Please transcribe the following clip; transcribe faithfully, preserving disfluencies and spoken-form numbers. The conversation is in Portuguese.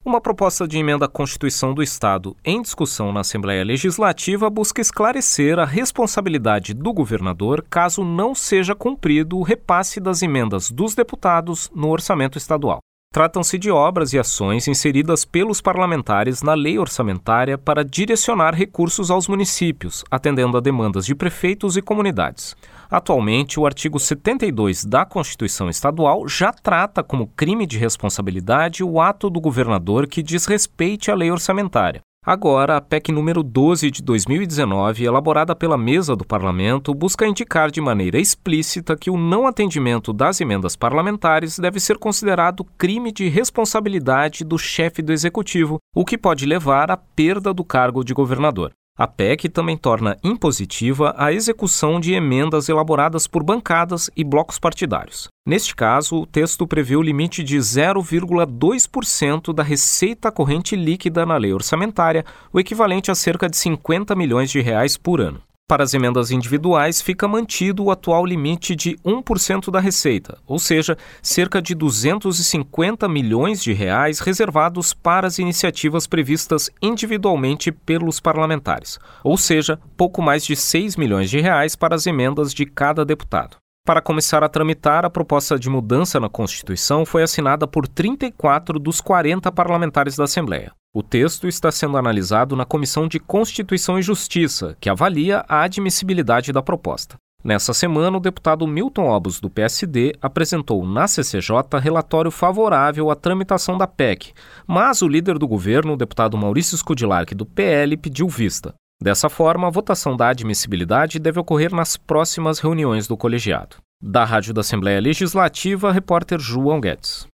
Uma proposta de emenda à Constituição do Estado em discussão na Assembleia Legislativa busca esclarecer a responsabilidade do governador caso não seja cumprido o repasse das emendas dos deputados no orçamento estadual. Tratam-se de obras e ações inseridas pelos parlamentares na lei orçamentária para direcionar recursos aos municípios, atendendo a demandas de prefeitos e comunidades. Atualmente, o artigo setenta e dois da Constituição Estadual já trata como crime de responsabilidade o ato do governador que desrespeite a lei orçamentária. Agora, a P E C número doze de dois mil e dezenove, elaborada pela mesa do Parlamento, busca indicar de maneira explícita que o não atendimento das emendas parlamentares deve ser considerado crime de responsabilidade do chefe do Executivo, o que pode levar à perda do cargo de governador. A P E C também torna impositiva a execução de emendas elaboradas por bancadas e blocos partidários. Neste caso, o texto prevê o limite de zero vírgula dois por cento da receita corrente líquida na lei orçamentária, o equivalente a cerca de cinquenta milhões de reais por ano. Para as emendas individuais, fica mantido o atual limite de um por cento da receita, ou seja, cerca de duzentos e cinquenta milhões de reais reservados para as iniciativas previstas individualmente pelos parlamentares, ou seja, pouco mais de seis milhões de reais para as emendas de cada deputado. Para começar a tramitar, a proposta de mudança na Constituição foi assinada por trinta e quatro dos quarenta parlamentares da Assembleia. O texto está sendo analisado na Comissão de Constituição e Justiça, que avalia a admissibilidade da proposta. Nessa semana, o deputado Milton Obos, do P S D, apresentou na C C J relatório favorável à tramitação da P E C, mas o líder do governo, o deputado Maurício Scudillarque, do P L, pediu vista. Dessa forma, a votação da admissibilidade deve ocorrer nas próximas reuniões do colegiado. Da Rádio da Assembleia Legislativa, repórter João Guedes.